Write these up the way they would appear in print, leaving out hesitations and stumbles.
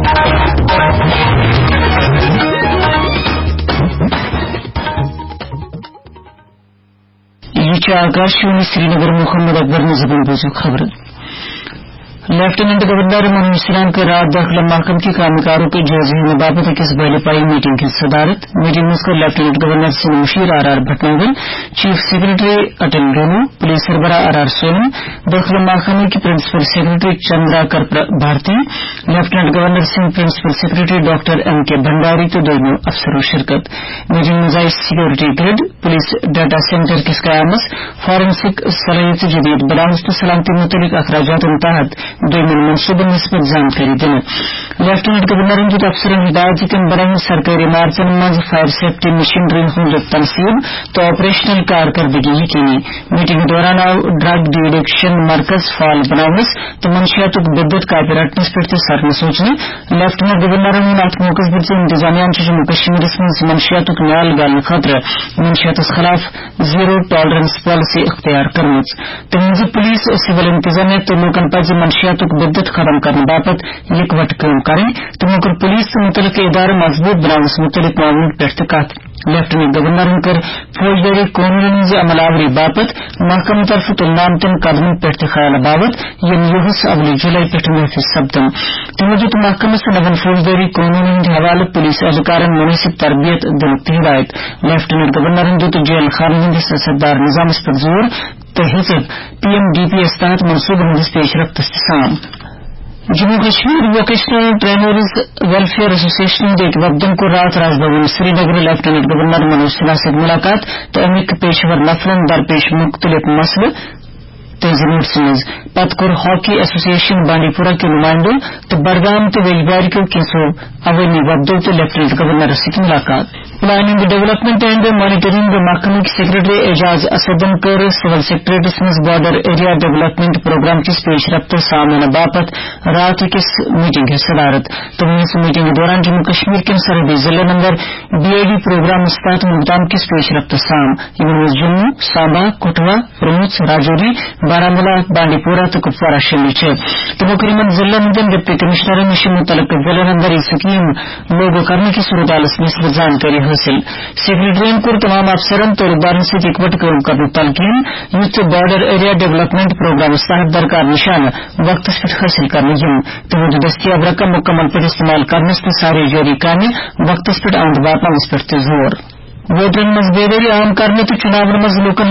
ये आकाशवाणी श्रीनगर मोहम्मद अकबर ने जबान बोझ खबर। लेफ्टिनेंट गवर्नर मनोज सिन्हा के रात दाखिला महकम की कामकारों के जायजे होने बाबत एक बहली मीटिंग की सदारत। मीटिंग में उसको लेफ्टिनेंट गवर्नर से मुशीर R Bhatnagar, chief secretary Atal डोनो, पुलिस सरबरा आर सोनम, दाखिला महकमे की principal secretary Chandrakar Bharti, lieutenant governor Singh principal secretary doctor M K Bhandari तो दोनों अफसरों शिरकत। मीटिंग में जायज security grid, police data centre की कयामत, फॉरेंसिक सलाहियत जदीद बलावस्त सलामती मुतलिक अखराजात तहत दोनों मनसूबों निस्बत जानकारी देना। लेफ्टिनेंट गवर्नर की अफसर हिदायत के बरह सरकारी इमारतों में फायर सेफ्टी मशीनरी हूँ तनसीब तो ऑपरेशनल कारकर्दगी यकीनी। मीटिंग के दौरान ड्रग डिडक्शन मरकज फाल बनावस तो मंशियात बिद्दत कापीराटनस पे सरन सोचने। लेफ्टिनेंट गवर्नर अत मौके पर इंतजामिया जम्मू कश्मीर मंशियात न्याल गाल खतर मंशियात खिलाफ जीरो टॉलरेंस पॉलिसी इख्तियार करमच। तमीज पुलिस सिविल इंतजामिया तो लोकन पज मंशियात बिद्दत खत्म करने बाबत यकवट काम करें तो मुकर पुलिस से मुतलक इदारे मजबूत बनावस मुतलिक मामलों पर लेफ्टिनेंट गवर्नर कर फौजदारी कानून अमलावरी बाबत महकम तरफ तुलनामतन कदमों पे ख्याल बाबत यम युहस अवली जुलाई पे महफिज सब्दम तमजुत महकम से नवन फौजदारी कानून हवाले पुलिस एहलकार मुनासिब तरबियत दिलत हिदायत। लेफ्टिनेंट गवर्नर दुत जेल खान सदार निजाम पर जोर तहजब PMDPS तहत मनसूब पेशरफ इस्तेसाम। Jammu Kashmir vocational trainers welfare association के वफदन को रात राजभवन श्रीनगर लेफ्टिनेंट गवर्नर मनोज सिन्हा से मुलाकात तो अमिक पेशवर नफरन दरपेश मुख्तलिफ मसले तेजनूट पतकुर हॉकी एसोसिएशन बांडीपुरा के नुमाइंदों तो बड़गाम तो वेजबारी को किसो अवनी वफदों तो लेफ्टिनेंट गवर्नर से मुलाकात। प्लानिंग डेवलपमेंट एंड मॉनिटरिंग महकमे की सेक्रेटरी एजाज असदन कर सिविल सेक्रेटरीज में बॉर्डर एरिया डेवलपमेंट प्रोग्राम की पेशरफ्त सामने बाबत रात की मीटिंग की सदारत। तो इस मीटिंग के दौरान जम्मू कश्मीर के सरहदी जिले नंबर BID प्रोग्राम मुस्ताद मुल्तान की पेशरफ्त साम इनमें जम्मू सांबा कठुआ प्रमुख राजौरी बारामूला बांडीपुरा तो कुपवारा शामिल है। तो मुकरीमन जिला निगम डिप्टी कमिश्नर मिशन मुतलक जिले नंबर स्कीम लोगो करने की सूरत में जानकारी हासिल। सेक्रेटरी को तमाम अफसरन तोड़बारों से इकवट करने तलकीन youth border area development programme साहब दरकार निशान वक्त पर हासिल करने तो दस्तियाब रकम मुकम्मल पर इस्तेमाल करने से सारे जारी कामें वक्त पर आंद बात पर जोर। वोटरन मज बेदारी आम करने तो चुनाव मज लोकन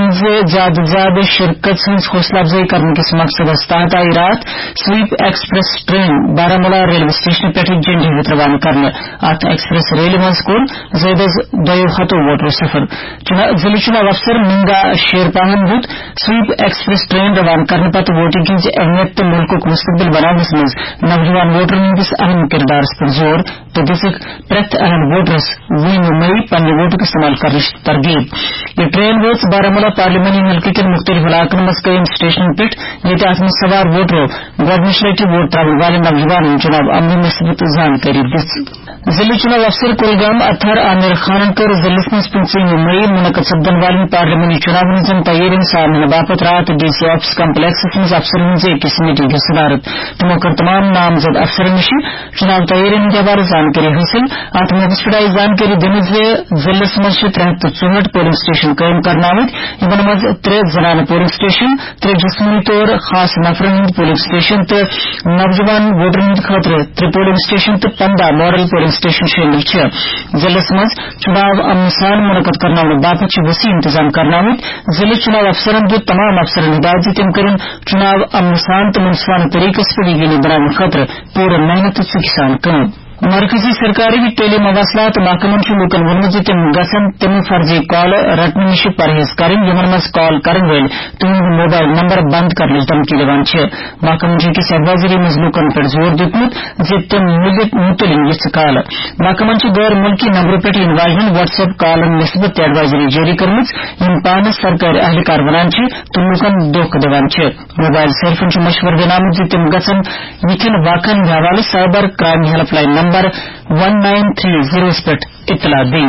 ज्यादा शिरकत से हौसला अफजाई करने के मकसद तहत आई रात sweep express train Baramulla railway station पे झंडी रवाना करने अत एक्सप्रेस रेल मज कोर जैद दो हतो वोटर सफर जिले चुनाव अफसर मिंगा शेरपाहन बुत स्वीप एक्सप्रेस ट्रेन रवाना करने पत वोटिंग की अहमियत तो मुल्क को मुस्तकबिल बनाने मज नौजवान वोटर हंदिस अहम किरदार पर जोर तो दिसक प्रत अहम वोटर्स वीन मई पन्ने वोट इस्तेमाल कर तरगीब। ये ट्रेन वोट्स बारामूला पार्लियामानी हल्के के मुख्तलिफ इलाकों में कई स्टेशन पिट ये तहत में सवार वोटरों गवर्नमेंट वोट तराने वाले नौजवान चुनाव अमली में सबूत जानकारी जिले चुनाव अफसर कुलगाम अथर आमिर खान कर जिले मई मुनक़द सब्दन वाली पार्लियामानी चुनाव निजम तैयारी सामने बाबत रात DC ऑफिस कम्प्लेक्स में अफसर एक मीटिंग की सदारत तो मौकर तमाम नामजद अफसर निशी चुनाव तैयारी के हवाले जानकारी हासिल अत मौके जानकारी देने से जिले में 64 पोलिंग स्टेशन कायम करना इन मज 3 जनान पोलिंग स्टेशन 3 जिस्मानी तौर खास नफरन हंद पोलिंग स्टेशन तो नौजवान वोटर हंद खातर 3 पोलिंग स्टेशन तो 15 मॉडल पोलिंग स्टेशन शामिल है। जिले मज चुनाव अमन मुनक़द करना बाबत वसी इंतजाम करना जिले चुनाव अफसरन जो तमाम अफसर हिदायत कर चुनाव अमन तो मुनसफाना तरीके से यकीनी बनाने खातर पूरा मेहनत से किसान कम मरकजी सरकारी टेली मवासलात महकमन लोकन वनमज तम गसन तम फर्जी कॉल रटने निश परहेज करें यमन मज कॉल करें वेल तुम मोबाइल नंबर बंद कर धमकी दिवान महकमन की एडवाइजरी मज लोकन पर जोर दितमुत जे तम मुतलिन काल महकमन गैर मुल्की नंबर पे इनवाइजन व्हाट्सएप कॉल निस्बत एडवाइजरी जारी करमज यम पान सरकारी अहलकार वनान तो लोकन दोख दिवान मोबाइल सेलफोन मशवर बनाम जे तम गसन यकिन वाकन हवाले साइबर क्राइम हेल्पलाइन नंबर 1930 पर इतला दी।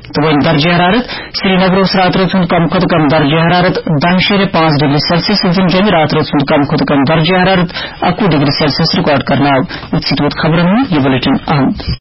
توين درجة حرارت سرینگر رات رسند کم خود کم درجة حرارت 10.5 ڈگری سیلسیس جمع رات رسند کم خود کم درجة حرارت 21 ڈگری سیلسیس ریکارڈ کرنا. خبروں میں یہ بلیٹن